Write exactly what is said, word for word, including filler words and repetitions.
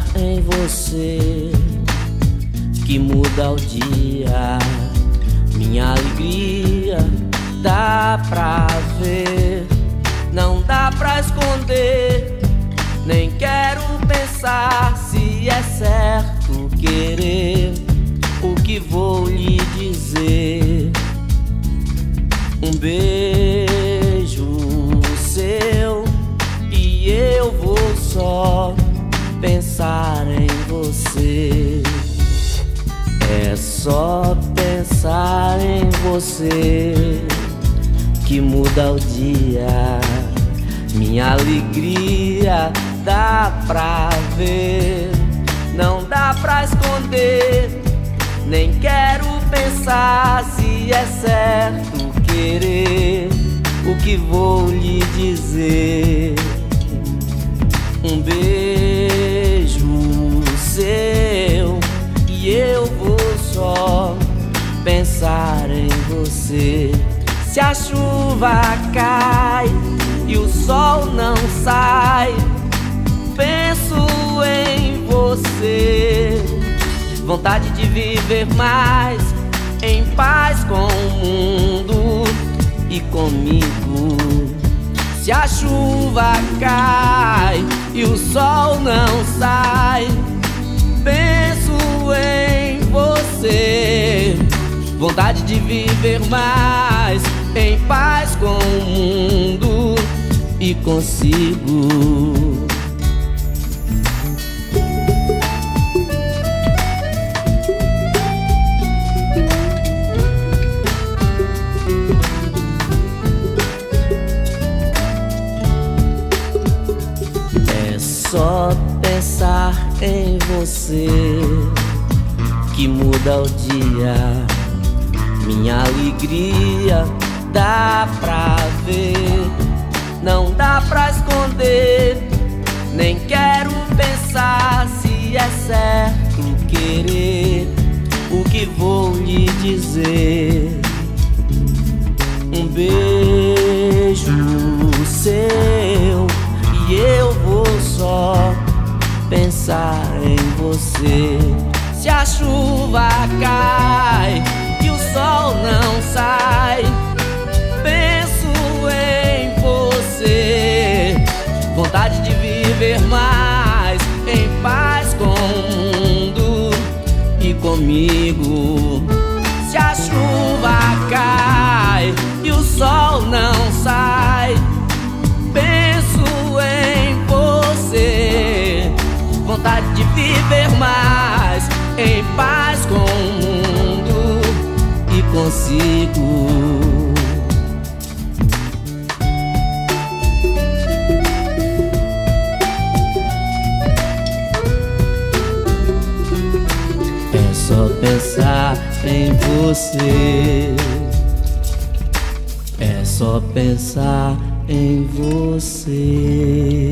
em você que muda o dia. Minha alegria dá pra ver, não dá pra esconder. Nem quero pensar se é certo querer o que vou lhe dizer. Um beijo seu e eu vou só pensar em você. É só pensar em você que muda o dia. Minha alegria dá pra ver, não dá pra esconder. Nem quero pensar se é certo querer o que vou lhe dizer. Um beijo seu e eu vou só pensar em você. Se a chuva cai e o sol não sai, penso em você. Vontade de viver mais em paz com o mundo e comigo. Se a chuva cai e o sol não sai, penso em você. Vontade de viver mais em paz com o mundo e consigo. É só pensar em você que muda o dia. Minha alegria dá pra ver, não dá pra esconder. Nem quero pensar se é certo querer o que vou lhe dizer. Um beijo seu e eu vou só pensar em você. Se a chuva cai e o sol não sai, penso em você. Vontade de viver mais em paz com o mundo e comigo. Se a chuva cai e o sol não sai, penso em você. Vontade de viver mais em paz com o mundo e consigo. É só pensar em você. É só pensar em você.